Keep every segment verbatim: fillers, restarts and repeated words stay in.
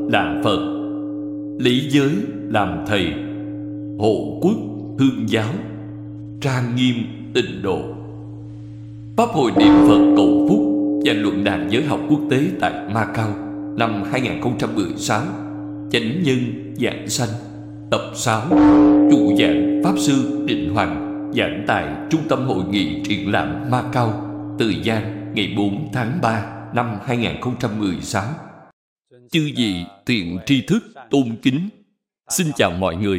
là Phật, lấy giới làm thầy, hộ quốc hương giáo, trang nghiêm tịnh độ. Pháp hội niệm Phật cầu phúc và luận đàn giới học quốc tế tại Macau năm hai không một sáu. Chánh nhân giảng sanh. Tập sáu. Chủ giảng Pháp Sư Định Hoàng, giảng tại Trung tâm Hội nghị Triển lãm Macau, Từ Giang, ngày bốn tháng ba năm hai không một sáu. Chư vị thiện tri thức tôn kính, xin chào mọi người.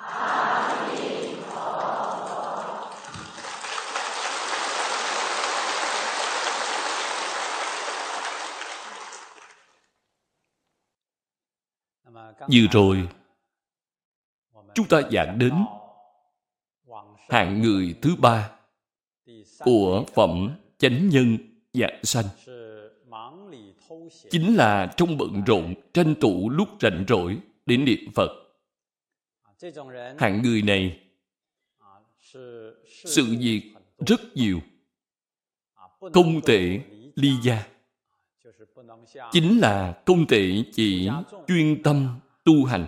Vừa rồi chúng ta giảng đến hạng người thứ ba của phẩm chánh nhân giảng sanh, chính là trong bận rộn tranh thủ lúc rảnh rỗi để niệm Phật. Hạng người này sự việc rất nhiều, không thể ly gia, chính là không thể chỉ chuyên tâm tu hành,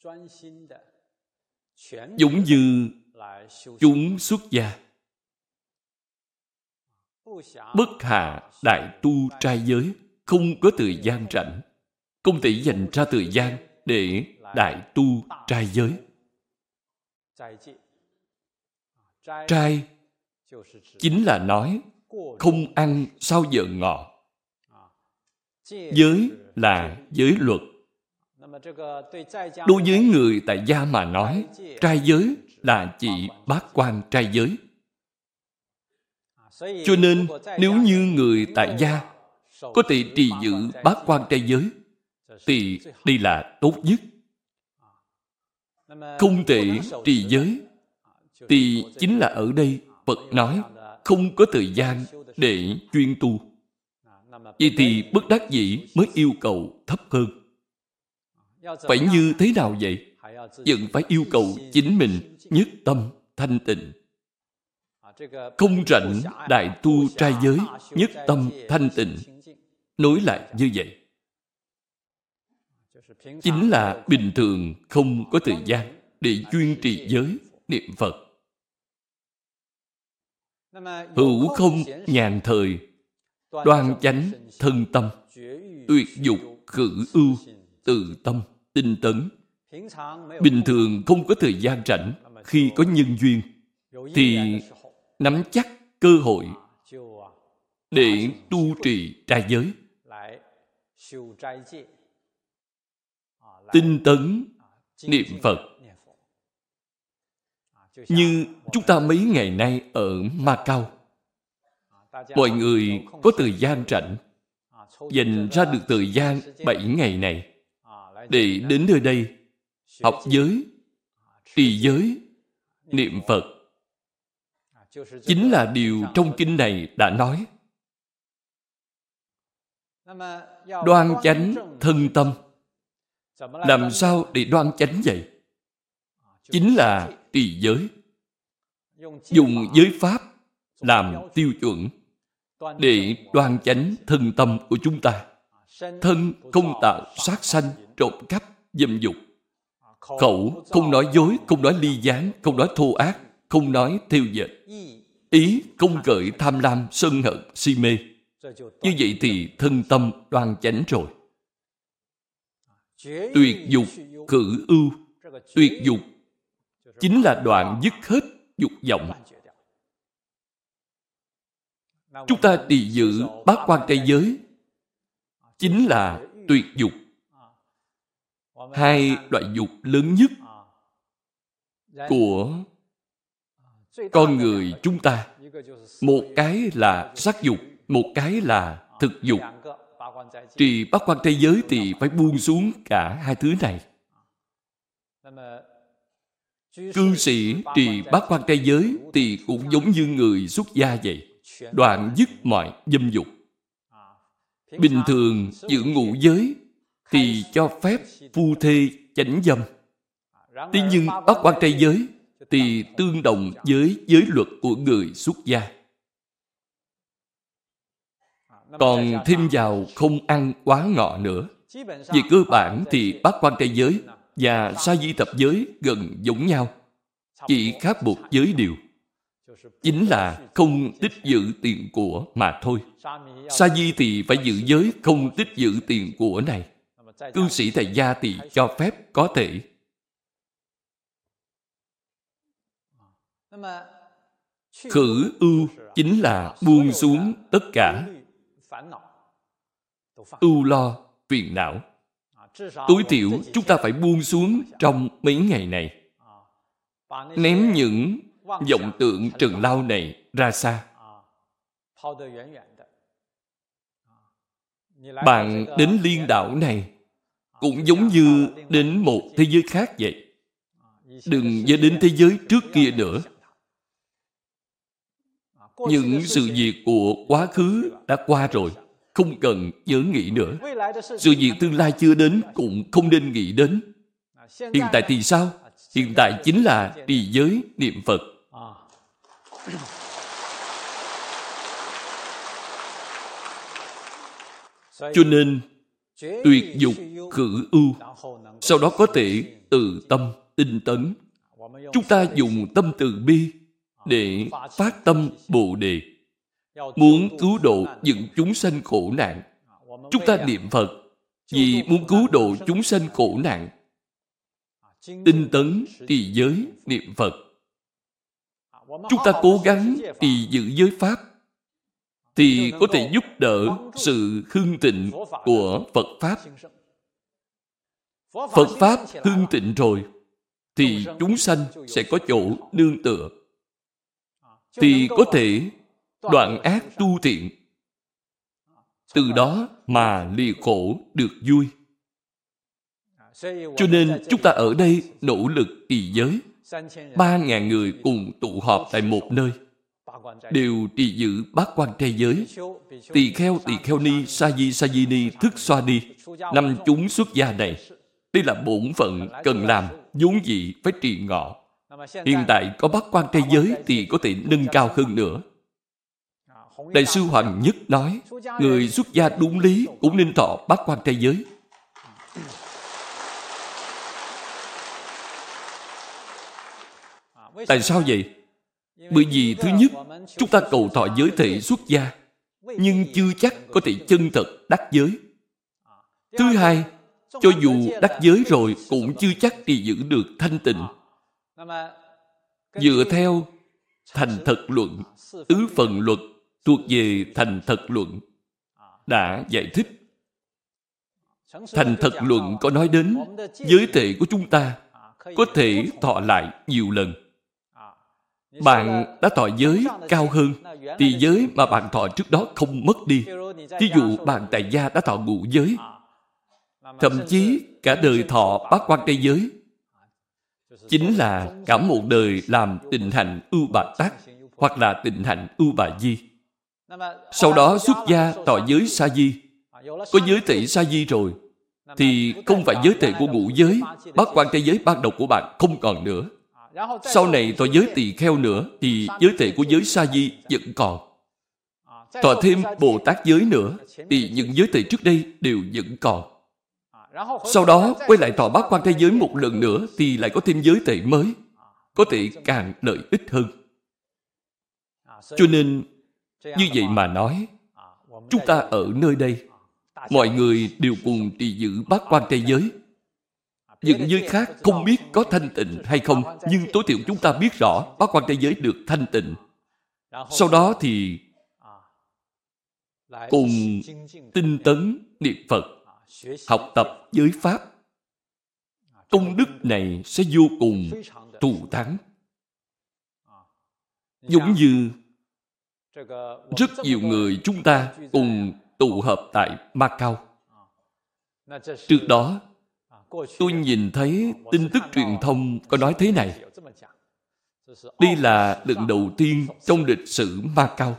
giống như chúng xuất gia bất hạ đại tu trai giới, không có thời gian rảnh, không thể dành ra thời gian để đại tu trai giới. Trai chính là nói không ăn sau giờ ngọ. Giới là giới luật. Đối với người tại gia mà nói, trai giới là chỉ bát quan trai giới. Cho nên nếu như người tại gia có thể trì giữ bát quan trai giới thì đây là tốt nhất. Không thể trì giới thì chính là ở đây Phật nói không có thời gian để chuyên tu. Vậy thì bất đắc dĩ mới yêu cầu thấp hơn. Phải như thế nào vậy? Vẫn phải yêu cầu chính mình nhất tâm thanh tịnh. Không rảnh đại tu trai giới, nhất tâm thanh tịnh. Nối lại như vậy, chính là bình thường không có thời gian để chuyên trì giới, niệm Phật. Hữu không nhàn thời, đoan chánh thân tâm, tuyệt dục khử ưu, tự tâm tinh tấn. Bình thường không có thời gian rảnh, khi có nhân duyên thì nắm chắc cơ hội để tu trì trai giới, tinh tấn niệm Phật. Như chúng ta mấy ngày nay ở Macau, mọi người có thời gian rảnh, dành ra được thời gian bảy ngày này để đến nơi đây học giới, trì giới, niệm Phật. Chính là điều trong kinh này đã nói. Đoan chánh thân tâm. Làm sao để đoan chánh vậy? Chính là trì giới. Dùng giới pháp làm tiêu chuẩn để đoan chánh thân tâm của chúng ta. Thân không tạo sát sanh, trộm cắp, dâm dục. Khẩu không nói dối, không nói ly gián, không nói thô ác, không nói thêu dệt. Ý không gợi tham lam, sân hận, si mê. Như vậy thì thân tâm đoan chánh rồi. Tuyệt dục khử ưu. Tuyệt dục chính là đoạn dứt hết dục vọng. Chúng ta trì giữ bát quan trai giới chính là tuyệt dục. Hai loại dục lớn nhất của con người chúng ta, một cái là sắc dục, một cái là thực dục. Trì bát quan trai giới thì phải buông xuống cả hai thứ này. Cư sĩ trì bát quan trai giới thì cũng giống như người xuất gia vậy, đoạn dứt mọi dâm dục. Bình thường giữ ngũ giới thì cho phép phu thê chánh dâm. Thế nhưng bát quan trai giới thì tương đồng với giới luật của người xuất gia. Còn thêm vào không ăn quá ngọ nữa, Về cơ bản thì bát quan trai giới và sa di thập giới gần giống nhau, chỉ khác một giới điều, chính là không tích giữ tiền của mà thôi. Sa di thì phải giữ giới không tích giữ tiền của này. Cư sĩ tại gia thì cho phép có thể. Khử ưu chính là buông xuống tất cả ưu lo, phiền não. Tối thiểu chúng ta phải buông xuống trong mấy ngày này. Ném những vọng tượng trần lao này ra xa. Bạn đến liên đảo này cũng giống như đến một thế giới khác vậy. Đừng nhớ đến thế giới trước kia nữa. Những sự việc của quá khứ đã qua rồi, không cần nhớ nghĩ nữa. Sự việc tương lai chưa đến cũng không nên nghĩ đến. Hiện tại thì sao? Hiện tại chính là trì giới niệm Phật. Cho nên tuyệt dục khử ưu, sau đó có thể từ tâm tinh tấn. Chúng ta dùng tâm từ bi để phát tâm Bồ Đề, muốn cứu độ những chúng sanh khổ nạn. Chúng ta niệm Phật vì muốn cứu độ chúng sanh khổ nạn. Tinh tấn trì giới niệm Phật. Chúng ta cố gắng trì giữ giới pháp thì có thể giúp đỡ sự hưng tịnh của Phật Pháp. Phật Pháp hưng tịnh rồi thì chúng sanh sẽ có chỗ nương tựa, thì có thể đoạn ác tu thiện, từ đó mà lìa khổ được vui. Cho nên chúng ta ở đây nỗ lực trì giới. Ba ngàn người cùng tụ họp tại một nơi, đều trì giữ bát quan trai giới. Tỳ kheo, tỳ kheo ni, sa di, sa di ni, thức xoa ni, năm chúng xuất gia này, đây là bổn phận cần làm, vốn dĩ phải trì ngọ. Hiện tại có bát quan trai giới thì có thể nâng cao hơn nữa. Đại sư Hoàng Nhất nói, người xuất gia đúng lý cũng nên thọ bát quan trai giới. Tại sao vậy? Bởi vì thứ nhất, chúng ta cầu thọ giới thể xuất gia, nhưng chưa chắc có thể chân thật đắc giới. Thứ hai, cho dù đắc giới rồi cũng chưa chắc trì giữ được thanh tịnh. Dựa theo thành thật luận, tứ phần luật thuộc về thành thật luận đã giải thích. Thành thật luận có nói đến giới thể của chúng ta có thể thọ lại nhiều lần. Bạn đã thọ giới cao hơn thì giới mà bạn thọ trước đó không mất đi. Ví dụ bạn tại gia đã thọ ngũ giới, thậm chí cả đời thọ bát quan trai giới, chính là cả một đời làm tịnh hạnh ưu bà tát hoặc là tịnh hạnh ưu bà di. Sau đó xuất gia thọ giới sa di. Có giới thể sa di rồi thì không phải giới thể của ngũ giới, bát quan trai giới ban đầu của bạn không còn nữa. Sau này thọ giới tỳ kheo nữa thì giới thể của giới sa di vẫn còn. Thọ thêm Bồ Tát giới nữa thì những giới thể trước đây đều vẫn còn. Sau đó quay lại thọ bát quan trai giới một lần nữa thì lại có thêm giới thể mới, có thể càng lợi ích hơn. Cho nên như vậy mà nói, chúng ta ở nơi đây, mọi người đều cùng trì giữ bát quan trai giới. Những giới khác không biết có thanh tịnh hay không, nhưng tối thiểu chúng ta biết rõ bát quan trai giới được thanh tịnh. Sau đó thì cùng tinh tấn niệm Phật, học tập giới pháp. Công đức này sẽ vô cùng thù thắng. Giống như rất nhiều người chúng ta cùng tụ hợp tại Macau. Trước đó tôi nhìn thấy tin tức truyền thông có nói thế này. Đây là lần đầu tiên trong lịch sử Macau.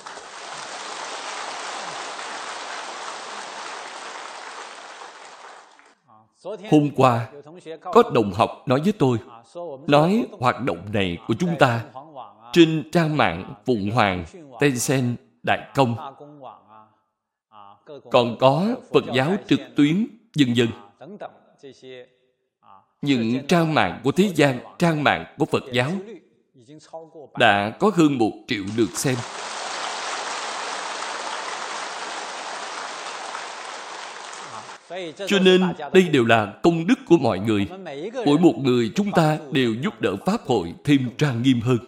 Hôm qua, có đồng học nói với tôi, nói hoạt động này của chúng ta trên trang mạng Phụng Hoàng, Tencent, Đại Công, còn có Phật giáo trực tuyến vân vân. Những trang mạng của thế gian, trang mạng của Phật giáo đã có hơn một triệu lượt xem. Cho nên đây đều là công đức của mọi người. Mỗi một người chúng ta đều giúp đỡ Pháp hội thêm trang nghiêm hơn.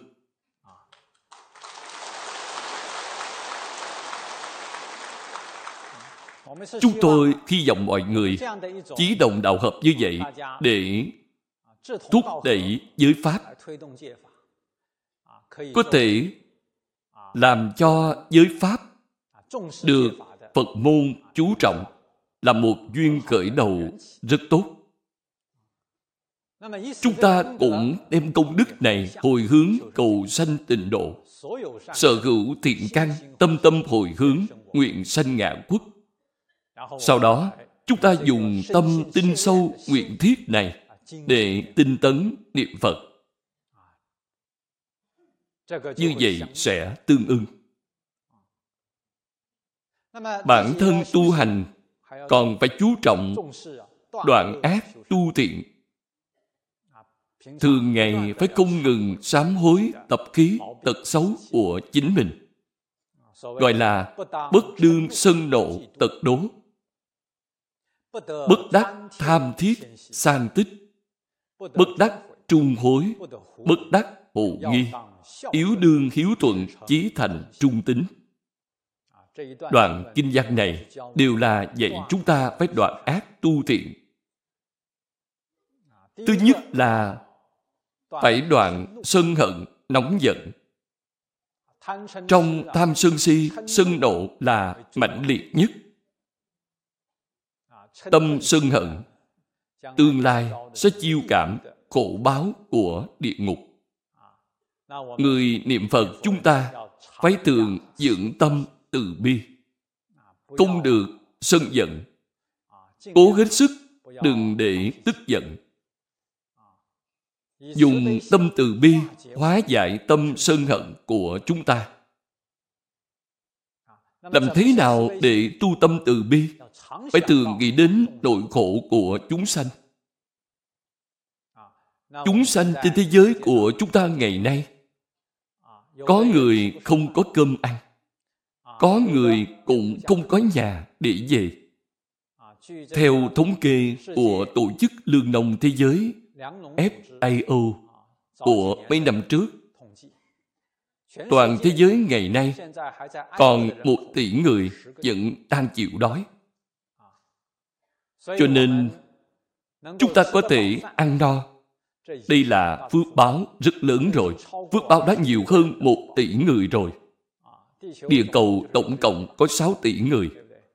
Chúng tôi hy vọng mọi người chí đồng đạo hợp như vậy để thúc đẩy giới Pháp, có thể làm cho giới Pháp được Phật môn chú trọng, là một duyên khởi đầu rất tốt. Chúng ta cũng đem công đức này hồi hướng cầu sanh tịnh độ. Sở hữu thiện căn, tâm tâm hồi hướng, nguyện sanh ngạ quốc. Sau đó, chúng ta dùng tâm tinh sâu nguyện thiết này để tinh tấn niệm Phật. Như vậy sẽ tương ưng. Bản thân tu hành còn phải chú trọng đoạn ác tu thiện. Thường ngày phải không ngừng sám hối tập khí tật xấu của chính mình, gọi là bất đương sân nộ tật đố, bất đắc tham thiết sang tích, bất đắc trung hối, bất đắc hộ nghi, yếu đương hiếu thuận chí thành trung tín. Đoạn kinh văn này đều là dạy chúng ta phải đoạn ác tu thiện. Thứ nhất là phải đoạn sân hận, nóng giận. Trong tham sân si, sân nộ là mạnh liệt nhất. Tâm sân hận tương lai sẽ chiêu cảm khổ báo của địa ngục. Người niệm Phật chúng ta phải thường dưỡng tâm từ bi, không được sân giận, cố hết sức đừng để tức giận. Dùng tâm từ bi hóa giải tâm sân hận của chúng ta. Làm thế nào để tu tâm từ bi? Phải thường nghĩ đến nỗi khổ của chúng sanh. Chúng sanh trên thế giới của chúng ta ngày nay, có người không có cơm ăn, có người cũng không có nhà để về. Theo thống kê của Tổ chức Lương nông Thế giới F A O của mấy năm trước, toàn thế giới ngày nay còn một tỷ người vẫn đang chịu đói. Cho nên chúng ta có thể ăn no. Đây là phước báo rất lớn rồi. Phước báo đã nhiều hơn một tỷ người rồi. Địa cầu tổng cộng có sáu tỷ người.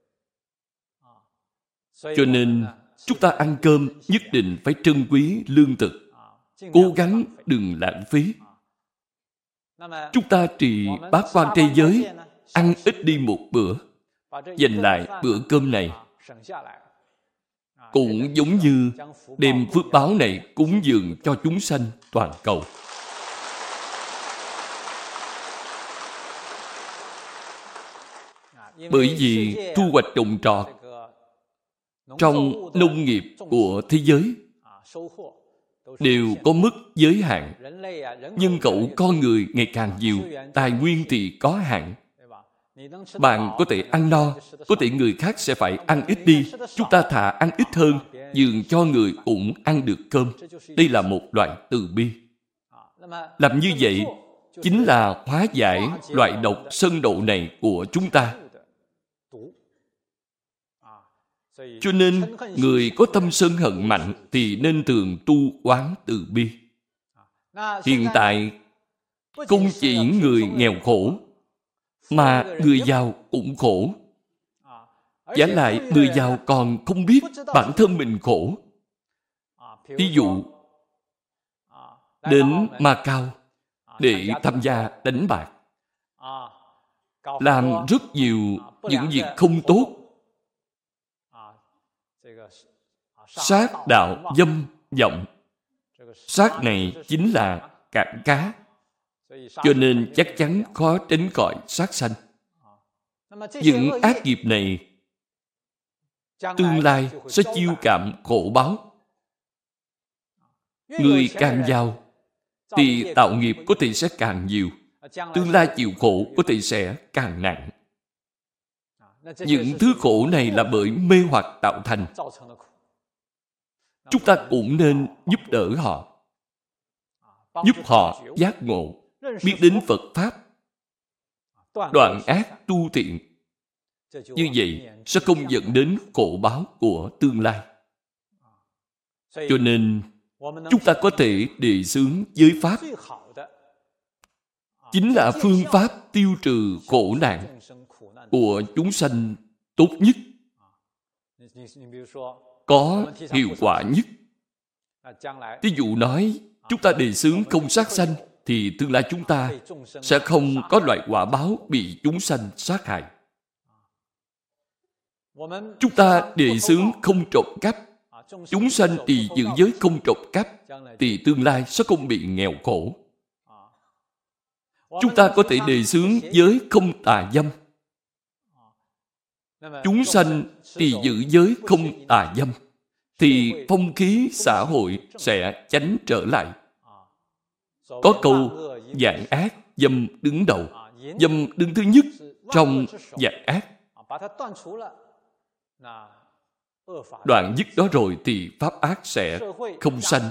Cho nên chúng ta ăn cơm nhất định phải trân quý lương thực, cố gắng đừng lãng phí. Chúng ta trì bát quan trai giới, ăn ít đi một bữa, dành lại bữa cơm này, cũng giống như đem phước báo này cúng dường cho chúng sanh toàn cầu. Bởi vì thu hoạch trồng trọt trong nông nghiệp của thế giới đều có mức giới hạn. Nhân khẩu con người ngày càng nhiều, tài nguyên thì có hạn. Bạn có thể ăn no, có thể người khác sẽ phải ăn ít đi. Chúng ta thà ăn ít hơn, nhường cho người cũng ăn được cơm. Đây là một loại từ bi. Làm như vậy chính là hóa giải loại độc sân độ này của chúng ta. Cho nên người có tâm sân hận mạnh thì nên thường tu oán từ bi. Hiện tại không chỉ người nghèo khổ, mà người giàu cũng khổ. Giả lại người giàu còn không biết bản thân mình khổ. Ví dụ đến Macau để tham gia đánh bạc, làm rất nhiều những việc không tốt, sát đạo dâm vọng. Sát này chính là cạn cá, cho nên chắc chắn khó tránh khỏi sát sanh. Những ác nghiệp này tương lai sẽ chiêu cảm khổ báo. Người càng giàu thì tạo nghiệp có thể sẽ càng nhiều, tương lai chịu khổ có thể sẽ càng nặng. Những thứ khổ này là bởi mê hoặc tạo thành. Chúng ta cũng nên giúp đỡ họ, giúp họ giác ngộ, biết đến Phật Pháp, đoạn ác tu thiện. Như vậy sẽ không dẫn đến khổ báo của tương lai. Cho nên chúng ta có thể đề xướng giới Pháp, chính là phương pháp tiêu trừ khổ nạn của chúng sanh tốt nhất, có hiệu quả nhất. Ví dụ nói, chúng ta đề xướng không sát sanh, thì tương lai chúng ta sẽ không có loại quả báo bị chúng sanh sát hại. Chúng ta đề xướng không trộm cắp, chúng sanh thì giữ giới không trộm cắp, thì tương lai sẽ không bị nghèo khổ. Chúng ta có thể đề xướng giới không tà dâm, chúng sanh thì giữ giới không tà dâm, thì phong khí xã hội sẽ chánh trở lại. Có câu vạn ác dâm đứng đầu, dâm đứng thứ nhất trong vạn ác. Đoạn dứt đó rồi thì pháp ác sẽ không sanh.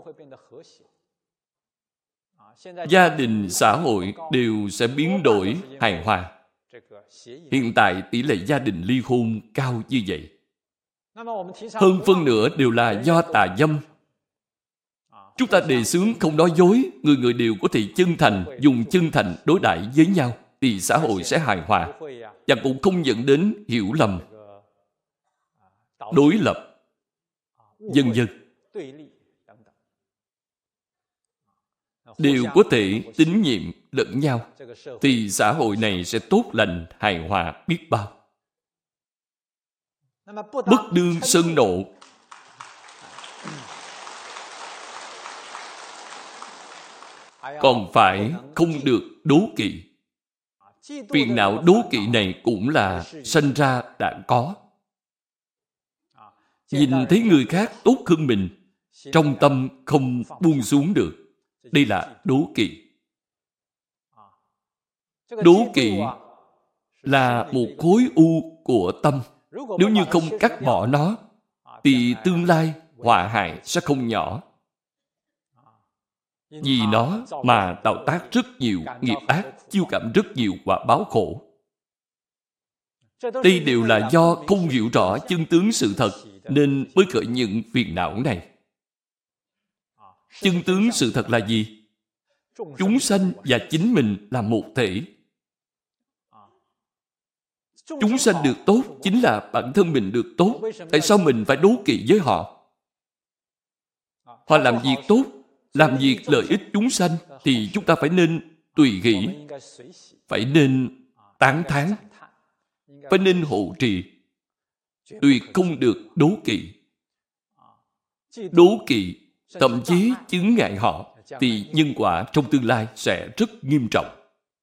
Gia đình, xã hội đều sẽ biến đổi hài hòa. Hiện tại tỷ lệ gia đình ly hôn cao như vậy. Hơn phân nửa đều là do tà dâm. Chúng ta đề xướng không nói dối, người người đều có thể chân thành, dùng chân thành đối đãi với nhau, thì xã hội sẽ hài hòa, và cũng không dẫn đến hiểu lầm, đối lập, vân vân. Đều có thể tín nhiệm lẫn nhau, thì xã hội này sẽ tốt lành, hài hòa biết bao. Bất đương sân nộ. Còn phải không được đố kỵ. Phiền não đố kỵ này cũng là sanh ra đã có. Nhìn thấy người khác tốt hơn mình, trong tâm không buông xuống được. Đây là đố kỵ. Đố kỵ là một khối u của tâm. Nếu như không cắt bỏ nó, thì tương lai họa hại sẽ không nhỏ. Vì nó mà tạo tác rất nhiều nghiệp ác, chiêu cảm rất nhiều quả báo khổ. Đây đều là do không hiểu rõ chân tướng sự thật nên mới khởi những phiền não này. Chân tướng sự thật là gì? Chúng sanh và chính mình là một thể. Chúng sanh được tốt chính là bản thân mình được tốt. Tại sao mình phải đố kỵ với họ? Họ làm việc tốt, làm việc lợi ích chúng sanh, thì chúng ta phải nên tùy hỷ, phải nên tán thán, phải nên hộ trì, tuyệt không được đố kỵ. Đố kỵ, thậm chí chướng ngại họ, thì nhân quả trong tương lai sẽ rất nghiêm trọng.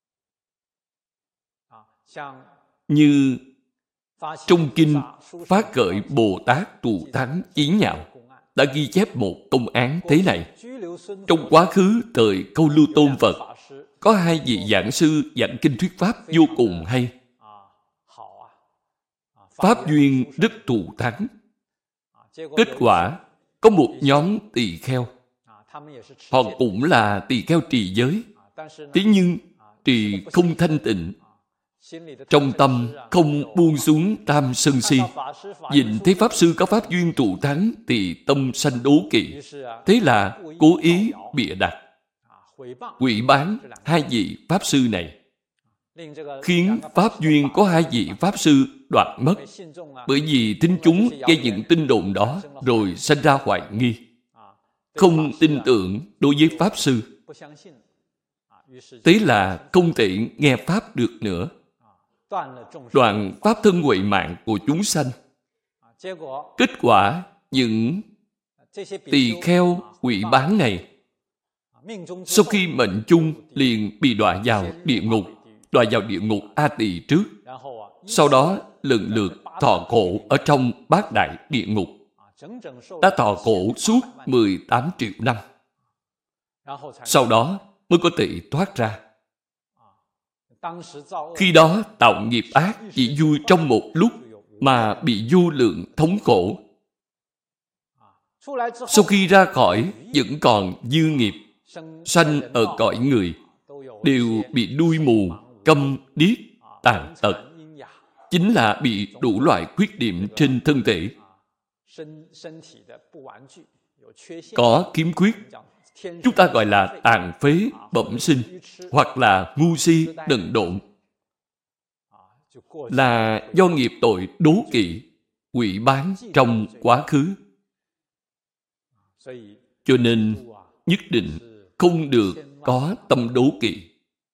Như trong kinh Phát Khởi Bồ Tát Tù Thắng Chí Nhạo đã ghi chép một công án thế này. Trong quá khứ thời Câu Lưu Tôn Phật, có hai vị giảng sư giảng kinh thuyết pháp vô cùng hay. Pháp duyên rất thù thắng. Kết quả, có một nhóm tỳ kheo. Họ cũng là tỳ kheo trì giới. Thế nhưng, trì không thanh tịnh. Trong tâm không buông xuống tam sân si. Nhìn thấy Pháp Sư có pháp duyên thù thắng thì tâm sanh đố kỵ. Thế là cố ý bịa đặt, quỷ bán hai vị Pháp Sư này, khiến Pháp duyên có hai vị Pháp Sư đoạt mất. Bởi vì thính chúng gây những tin đồn đó, rồi sanh ra hoài nghi, không tin tưởng đối với Pháp Sư. Thế là không thể nghe Pháp được nữa, đoạn Pháp thân huệ mạng của chúng sanh. Kết quả, những tỳ kheo quỷ bán này, sau khi mệnh chung liền bị đọa vào địa ngục, đọa vào địa ngục A Tỳ trước, sau đó lần lượt thọ khổ ở trong bát đại địa ngục, đã thọ khổ suốt mười tám triệu năm. Sau đó mới có thể thoát ra. Khi đó tạo nghiệp ác chỉ vui trong một lúc mà bị vô lượng thống khổ. Sau khi ra khỏi vẫn còn dư nghiệp, sanh ở cõi người, đều bị đuôi mù, câm, điếc, tàn tật. Chính là bị đủ loại khuyết điểm trên thân thể. Có khiếm khuyết, chúng ta gọi là tàn phế, bẩm sinh, hoặc là ngu si, đần độn. Là do nghiệp tội đố kỵ, quỷ bán trong quá khứ. Cho nên nhất định không được có tâm đố kỵ.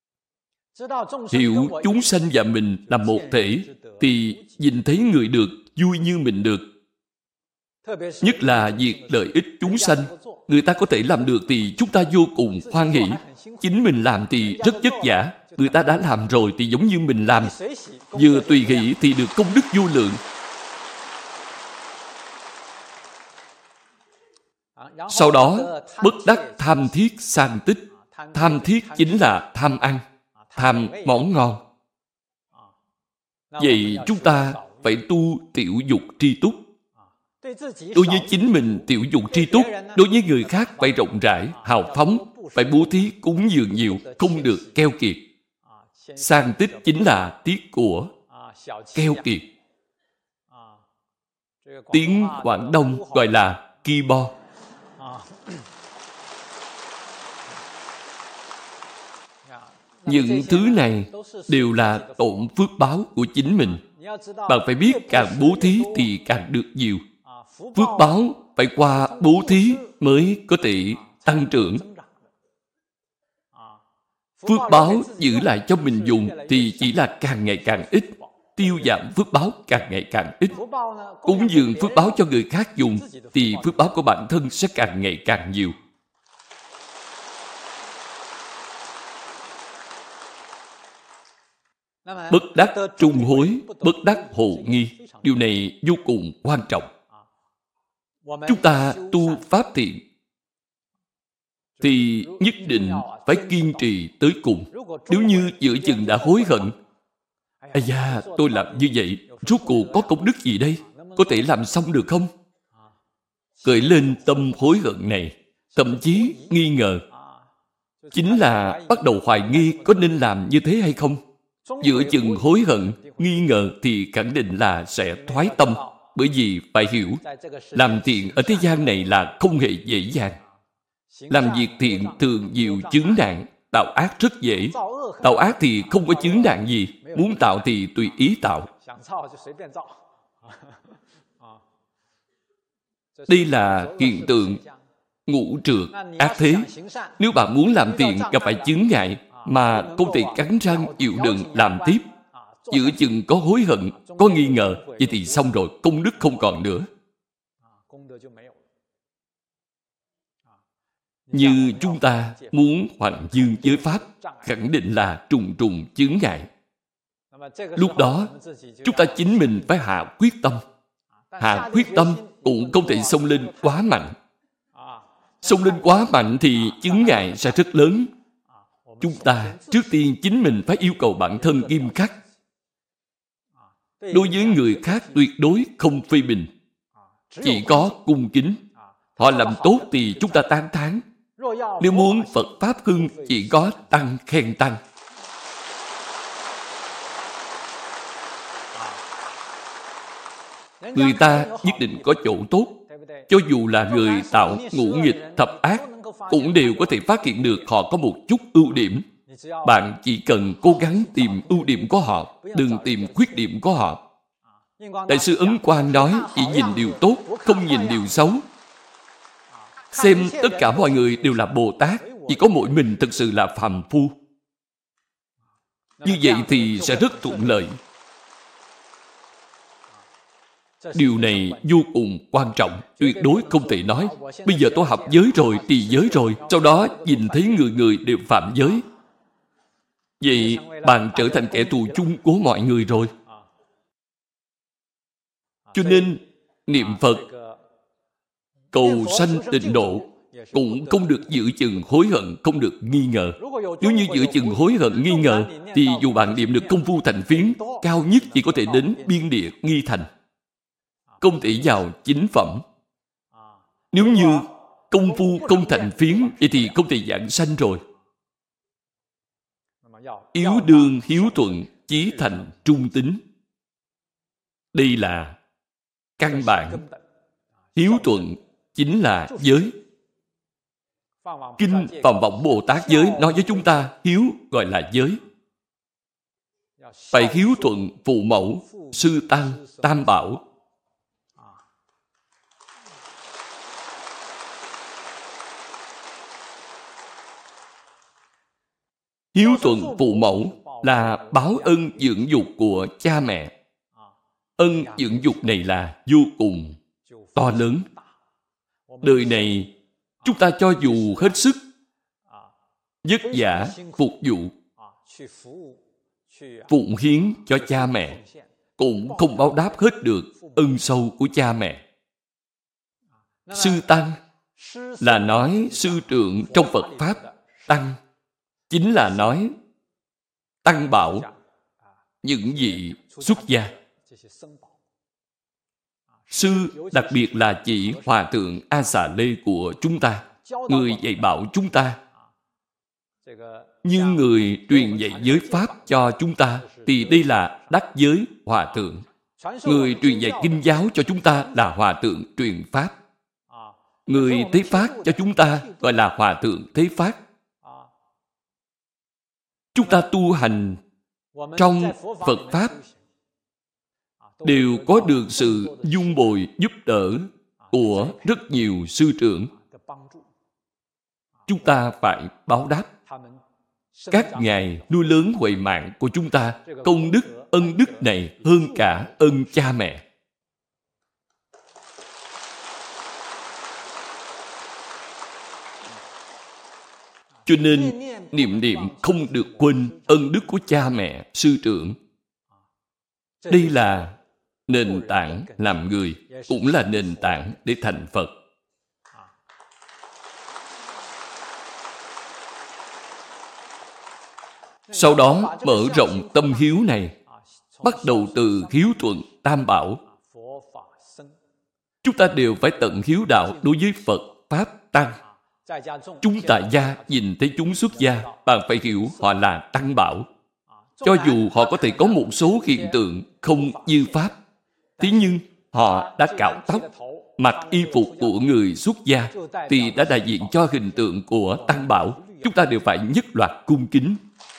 Hiểu chúng sanh và mình là một thể, thì nhìn thấy người được vui như mình được. Nhất là việc lợi ích chúng sanh, người ta có thể làm được thì chúng ta vô cùng hoan hỷ. Chính mình làm thì rất vất vả, người ta đã làm rồi thì giống như mình làm, vừa tùy hỷ thì được công đức vô lượng. Sau đó bất đắc tham thiết sang tích. Tham thiết chính là tham ăn, tham món ngon. Vậy chúng ta phải tu tiểu dục tri túc. Đối với chính mình tiểu dục tri túc, đối với người khác phải rộng rãi, hào phóng, phải bố thí cúng dường nhiều, không được keo kiệt. Sang tích chính là tiết của, keo kiệt. Tiếng Quảng Đông gọi là ki bo. Những thứ này đều là tổn phước báo của chính mình. Bạn phải biết càng bố thí thì càng được nhiều. Phước báo phải qua bố thí mới có thể tăng trưởng. Phước báo giữ lại cho mình dùng thì chỉ là càng ngày càng ít. Tiêu giảm phước báo càng ngày càng ít. Cúng dường phước báo cho người khác dùng thì phước báo của bản thân sẽ càng ngày càng nhiều. Bất đắc trung hối, bất đắc hộ nghi. Điều này vô cùng quan trọng. Chúng ta tu pháp thiện thì nhất định phải kiên trì tới cùng. Nếu như giữa chừng đã hối hận, ây da, tôi làm như vậy, rốt cuộc có công đức gì đây? Có thể làm xong được không? Khởi lên tâm hối hận này, thậm chí nghi ngờ, chính là bắt đầu hoài nghi có nên làm như thế hay không. Giữa chừng hối hận, nghi ngờ thì khẳng định là sẽ thoái tâm. Bởi vì phải hiểu, làm thiện ở thế gian này là không hề dễ dàng. Làm việc thiện thường nhiều chướng nạn, tạo ác rất dễ. Tạo ác thì không có chướng nạn gì, muốn tạo thì tùy ý tạo. Đây là hiện tượng ngũ trược, ác thế. Nếu bạn muốn làm thiện gặp phải chướng ngại mà không thể cắn răng chịu đựng làm tiếp, giữa chừng có hối hận, có nghi ngờ, vậy thì xong rồi, công đức không còn nữa. Như chúng ta muốn hoằng dương giới pháp, khẳng định là trùng trùng chướng ngại. Lúc đó, chúng ta chính mình phải hạ quyết tâm. Hạ quyết tâm cũng không thể xông lên quá mạnh. Xông lên quá mạnh thì chướng ngại sẽ rất lớn. Chúng ta trước tiên chính mình phải yêu cầu bản thân nghiêm khắc. Đối với người khác tuyệt đối không phê bình, chỉ có cung kính. Họ làm tốt thì chúng ta tán thán. Nếu muốn Phật Pháp hưng, chỉ có tăng khen tăng. Người ta nhất định có chỗ tốt. Cho dù là người tạo ngũ nghịch thập ác, cũng đều có thể phát hiện được họ có một chút ưu điểm. Bạn chỉ cần cố gắng tìm ưu điểm của họ, đừng tìm khuyết điểm của họ. Đại sư Ấn Quang nói, chỉ nhìn điều tốt, không nhìn điều xấu. Xem tất cả mọi người đều là Bồ Tát, chỉ có mỗi mình thực sự là phàm phu. Như vậy thì sẽ rất thuận lợi. Điều này vô cùng quan trọng, tuyệt đối không thể nói bây giờ tôi học giới rồi, trì giới rồi, sau đó nhìn thấy người người đều phạm giới. Vậy bạn trở thành kẻ thù chung của mọi người rồi. Cho nên niệm Phật cầu sanh tịnh độ cũng không được giữ chừng hối hận, không được nghi ngờ. Nếu như giữ chừng hối hận nghi ngờ thì dù bạn niệm được công phu thành phiến, cao nhất chỉ có thể đến biên địa nghi thành, không thể vào chính phẩm. Nếu như công phu không thành phiến, vậy thì không thể giảng sanh rồi. Yếu đương hiếu thuận, chí thành trung tín. Đây là căn bản. Hiếu thuận chính là giới. Kinh Phạm Vọng Bồ Tát giới nói với chúng ta, hiếu gọi là giới. Phải hiếu thuận phụ mẫu, sư tăng, tam bảo. Hiếu thuận phụ mẫu là báo ân dưỡng dục của cha mẹ. Ân dưỡng dục này là vô cùng to lớn. Đời này chúng ta cho dù hết sức vất vả phục vụ, phụng hiến cho cha mẹ, cũng không báo đáp hết được ân sâu của cha mẹ. Sư tăng là nói sư trưởng trong Phật Pháp. Tăng chính là nói tăng bảo, những vị xuất gia. Sư đặc biệt là chỉ Hòa Thượng A Xà Lê của chúng ta, người dạy bảo chúng ta. Như người truyền dạy giới Pháp cho chúng ta thì đây là đắc giới Hòa Thượng. Người truyền dạy kinh giáo cho chúng ta là Hòa Thượng truyền Pháp. Người Thế Phát cho chúng ta gọi là Hòa Thượng Thế Phát. Chúng ta tu hành trong Phật Pháp đều có được sự dung bồi giúp đỡ của rất nhiều sư trưởng. Chúng ta phải báo đáp. Các ngài nuôi lớn huệ mạng của chúng ta, công đức, ân đức này hơn cả ân cha mẹ. Cho nên niệm niệm không được quên ân đức của cha mẹ, sư trưởng. Đây là nền tảng làm người, cũng là nền tảng để thành Phật. Sau đó mở rộng tâm hiếu này, bắt đầu từ hiếu thuận tam bảo. Chúng ta đều phải tận hiếu đạo đối với Phật, Pháp, Tăng. Chúng tại gia nhìn thấy chúng xuất gia, bạn phải hiểu họ là tăng bảo. Cho dù họ có thể có một số hiện tượng không như Pháp, thế nhưng họ đã cạo tóc, mặc y phục của người xuất gia, thì đã đại diện cho hình tượng của tăng bảo. Chúng ta đều phải nhất loạt cung kính.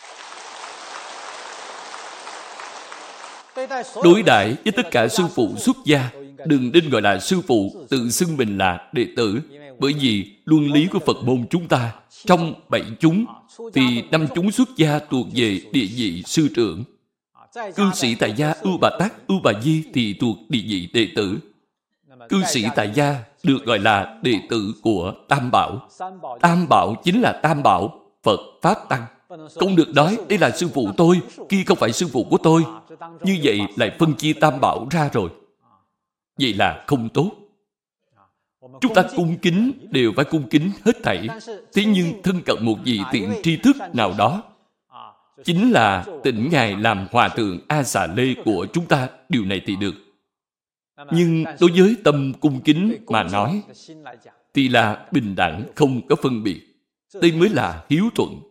Đối đãi với tất cả sư phụ xuất gia, đừng nên gọi là sư phụ, tự xưng mình là đệ tử. Bởi vì luân lý của Phật môn chúng ta, trong bảy chúng, thì năm chúng xuất gia thuộc về địa vị sư trưởng. Cư sĩ tại gia Ưu Bà Tát, Ưu Bà Di thì thuộc địa vị đệ tử. Cư sĩ tại gia được gọi là đệ tử của Tam Bảo. Tam Bảo chính là Tam Bảo, Phật, Pháp, Tăng. Không được nói, đây là sư phụ tôi, kia không phải sư phụ của tôi. Như vậy lại phân chia Tam Bảo ra rồi. Vậy là không tốt. Chúng ta cung kính đều phải cung kính hết thảy. Thế nhưng thân cận một vị tiện tri thức nào đó, chính là tỉnh Ngài làm Hòa Thượng A Xà Lê của chúng ta, điều này thì được. Nhưng đối với tâm cung kính mà nói, thì là bình đẳng, không có phân biệt. Đây mới là hiếu thuận.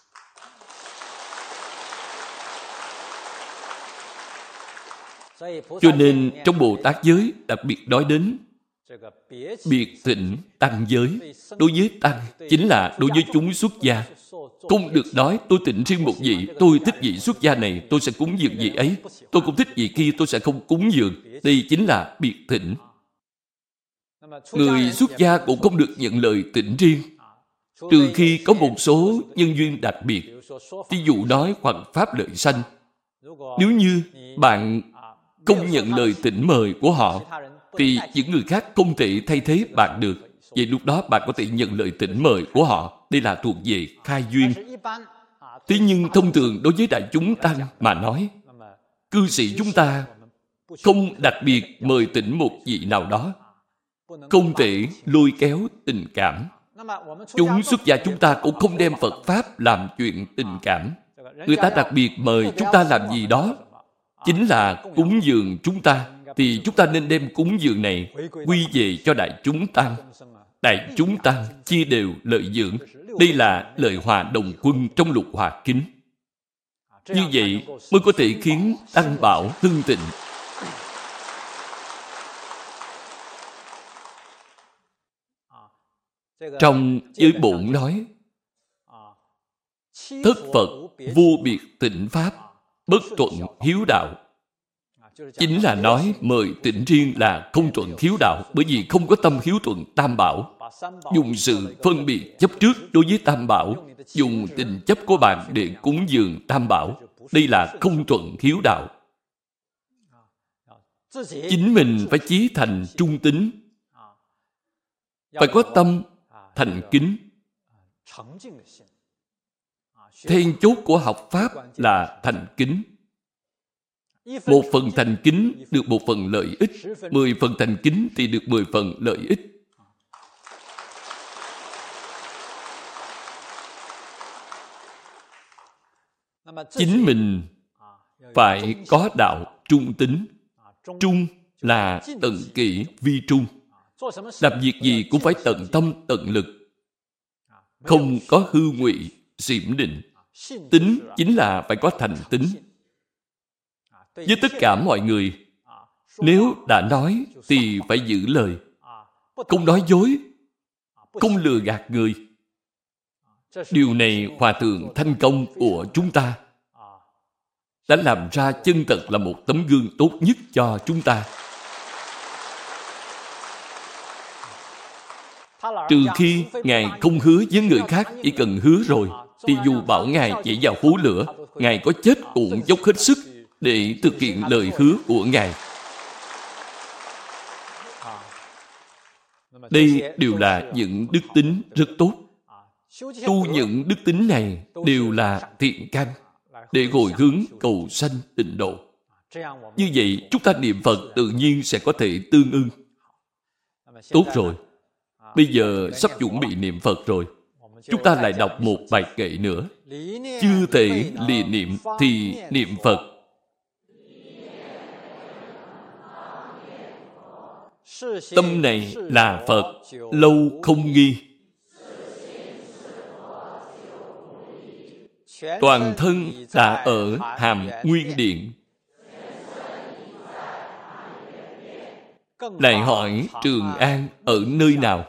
Cho nên trong Bồ Tát giới đặc biệt nói đến biệt thịnh tăng giới. Đối với tăng chính là đối với chúng xuất gia. Không được nói tôi tịnh riêng một vị, tôi thích vị xuất gia này, tôi sẽ cúng dường vị ấy. Tôi không thích vị kia, tôi sẽ không cúng dường. Đây chính là biệt thịnh. Người xuất gia cũng không được nhận lời tịnh riêng, trừ khi có một số nhân duyên đặc biệt. Ví dụ nói hoặc pháp lợi sanh. Nếu như bạn không nhận lời tịnh mời của họ, thì những người khác không thể thay thế bạn được. Vậy lúc đó bạn có thể nhận lời tịnh mời của họ. Đây là thuộc về khai duyên. Thế nhưng thông thường đối với đại chúng tăng mà nói, cư sĩ chúng ta không đặc biệt mời tỉnh một vị nào đó, không thể lôi kéo tình cảm. Chúng xuất gia chúng ta cũng không đem Phật Pháp làm chuyện tình cảm. Người ta đặc biệt mời chúng ta làm gì đó, chính là cúng dường chúng ta, thì chúng ta nên đem cúng dường này quy về cho đại chúng tăng. Đại chúng tăng chia đều lợi dưỡng. Đây là lợi hòa đồng quân trong Lục Hòa Kính. Như vậy mới có thể khiến tăng bảo hưng thịnh. Trong giới bổn nói, thất Phật vô biệt tịnh Pháp, bất thuận hiếu đạo. Chính là nói mời tịnh riêng là không thuận hiếu đạo, bởi vì không có tâm hiếu thuận tam bảo. Dùng sự phân biệt chấp trước đối với tam bảo, dùng tình chấp của bạn để cúng dường tam bảo, đây là không thuận hiếu đạo. Chính mình phải chí thành trung tín, phải có tâm thành kính. Then chốt của học Pháp là thành kính. Một phần thành kính được một phần lợi ích, mười phần thành kính thì được mười phần lợi ích. Chính mình phải có đạo trung tín. Trung là tận kỷ vi trung. Làm việc gì cũng phải tận tâm tận lực, không có hư ngụy xiểm định. Tín chính là phải có thành tín. Với tất cả mọi người, nếu đã nói thì phải giữ lời, không nói dối, không lừa gạt người. Điều này Hòa Thượng Thanh Công của chúng ta đã làm ra chân thật là một tấm gương tốt nhất cho chúng ta. Trừ khi Ngài không hứa với người khác, chỉ cần hứa rồi thì dù bảo Ngài chỉ vào hố lửa, Ngài có chết cũng dốc hết sức để thực hiện lời hứa của Ngài. Đây đều là những đức tính rất tốt. Tu những đức tính này đều là thiện căn để hồi hướng cầu sanh tịnh độ. Như vậy chúng ta niệm Phật tự nhiên sẽ có thể tương ưng. Tốt rồi, bây giờ sắp chuẩn bị niệm Phật rồi. Chúng ta lại đọc một bài kệ nữa. Chưa thể lìa niệm thì niệm Phật. Tâm này là Phật, lâu không nghi. Toàn thân đã ở Hàm Nguyên Điện. Lại hỏi Trường An ở nơi nào?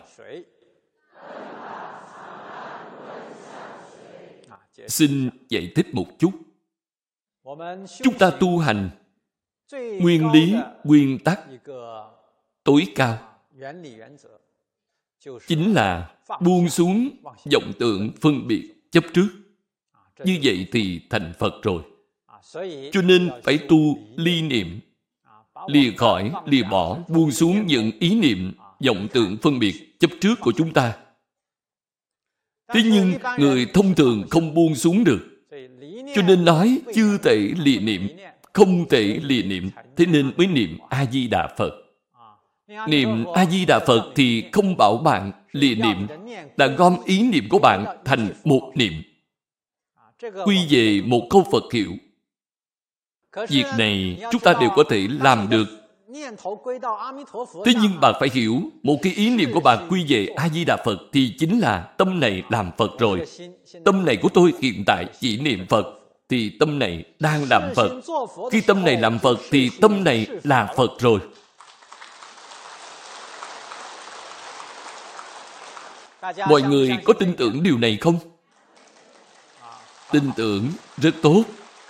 Xin giải thích một chút. Chúng ta tu hành, nguyên lý, nguyên tắc tối cao chính là buông xuống vọng tưởng phân biệt chấp trước. Như vậy thì thành Phật rồi. Cho nên phải tu ly niệm, lìa khỏi, lìa bỏ, buông xuống những ý niệm, vọng tưởng phân biệt chấp trước của chúng ta. Thế nhưng người thông thường không buông xuống được, cho nên nói chưa thể lìa niệm, không thể lìa niệm, thế nên mới niệm A-di-đà Phật. Niệm A-di-đà Phật thì không bảo bạn lìa niệm, là gom ý niệm của bạn thành một niệm, quy về một câu Phật hiệu. Việc này chúng ta đều có thể làm được. Thế nhưng bạn phải hiểu, một cái ý niệm của bạn quy về A-di-đà Phật thì chính là tâm này làm Phật rồi. Tâm này của tôi hiện tại chỉ niệm Phật, thì tâm này đang làm Phật. Khi tâm này làm Phật thì tâm này là Phật rồi. Mọi người có tin tưởng điều này không? Tin tưởng rất tốt.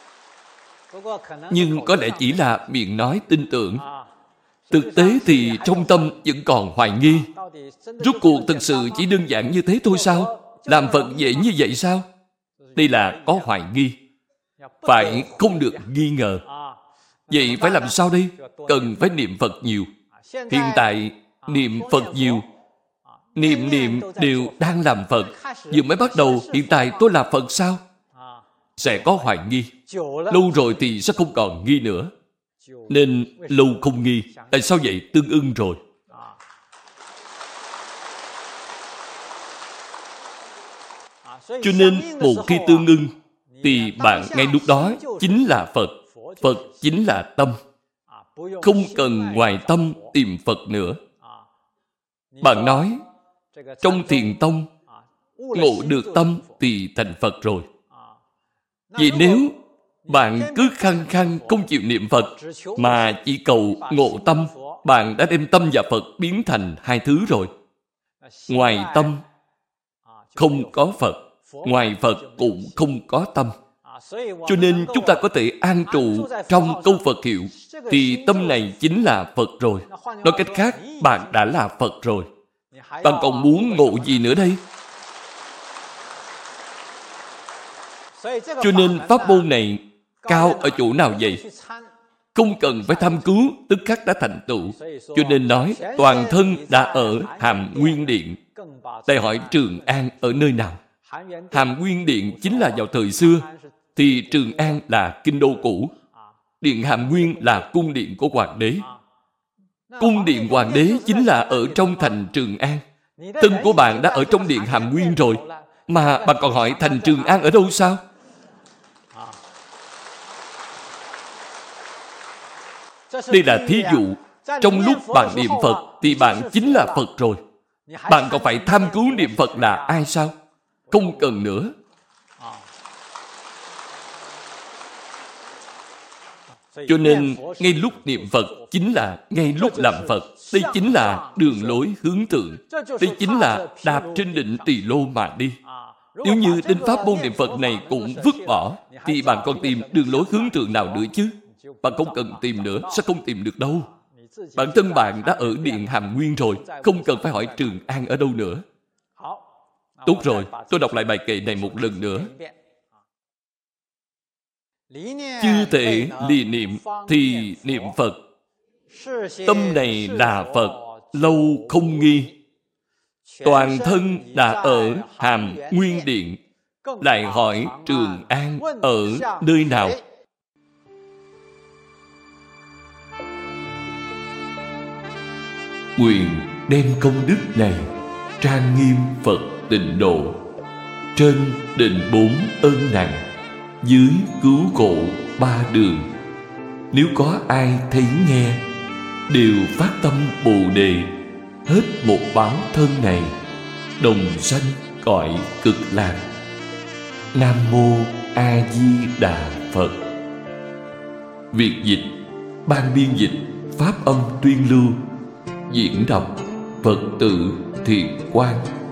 Nhưng có lẽ chỉ là miệng nói tin tưởng. Thực tế thì trong tâm vẫn còn hoài nghi. Rốt cuộc thực sự chỉ đơn giản như thế thôi sao? Làm Phật dễ như vậy sao? Đây là có hoài nghi. Phải không được nghi ngờ. Vậy phải làm sao đây? Cần phải niệm Phật nhiều. Hiện tại niệm Phật nhiều, niệm niệm đều đang làm Phật. Vừa mới bắt đầu, hiện tại tôi là Phật sao? Sẽ có hoài nghi. Lâu rồi thì sẽ không còn nghi nữa. Nên lâu không nghi. Tại sao vậy? Tương ưng rồi. Cho nên một khi tương ưng thì bạn ngay lúc đó chính là Phật. Phật chính là tâm. Không cần ngoài tâm tìm Phật nữa. Bạn nói trong thiền tông ngộ được tâm thì thành Phật rồi. Vì nếu bạn cứ khăng khăng không chịu niệm Phật mà chỉ cầu ngộ tâm, bạn đã đem tâm và Phật biến thành hai thứ rồi. Ngoài tâm không có Phật, ngoài Phật cũng không có tâm. Cho nên chúng ta có thể an trụ trong câu Phật hiệu thì tâm này chính là Phật rồi. Nói cách khác, bạn đã là Phật rồi. Bạn còn muốn ngộ gì nữa đây? Cho nên pháp môn này cao ở chỗ nào vậy? Không cần phải thăm cứu, tức khắc đã thành tựu. Cho nên nói toàn thân đã ở Hàm Nguyên Điện. Tại hỏi Trường An ở nơi nào? Hàm Nguyên Điện chính là vào thời xưa, thì Trường An là kinh đô cũ. Điện Hàm Nguyên là cung điện của hoàng đế. Cung điện hoàng đế chính là ở trong thành Trường An. Thân của bạn đã ở trong điện Hàm Nguyên rồi, mà bạn còn hỏi thành Trường An ở đâu sao? Đây là thí dụ. Trong lúc bạn niệm Phật thì bạn chính là Phật rồi. Bạn còn phải tham cứu niệm Phật là ai sao? Không cần nữa. Cho nên ngay lúc niệm Phật chính là ngay lúc làm Phật. Đây chính là đường lối hướng thượng. Đây chính là đạp trên đỉnh Tỳ Lô mà đi. Nếu như đến pháp môn niệm Phật này cũng vứt bỏ thì bạn còn tìm đường lối hướng thượng nào nữa chứ? Bạn không cần tìm nữa. Sẽ không tìm được đâu. Bản thân bạn đã ở điện Hàm Nguyên rồi, không cần phải hỏi Trường An ở đâu nữa. Tốt rồi, tôi đọc lại bài kệ này một lần nữa. Chư thể lìa niệm thì niệm Phật. Tâm này là Phật, lâu không nghi. Toàn thân đã ở Hàm Nguyên Điện. Lại hỏi Trường An ở nơi nào? Nguyện đem công đức này trang nghiêm Phật Tịnh Độ, trên đền bốn ân nặng, dưới cứu khổ ba đường. Nếu có ai thấy nghe, đều phát tâm Bồ Đề, hết một báo thân này, đồng sanh cõi Cực Lạc. Nam Mô A Di Đà Phật. Việt dịch, ban biên dịch, pháp âm tuyên lưu, diễn đọc Phật tử Thiện Quang.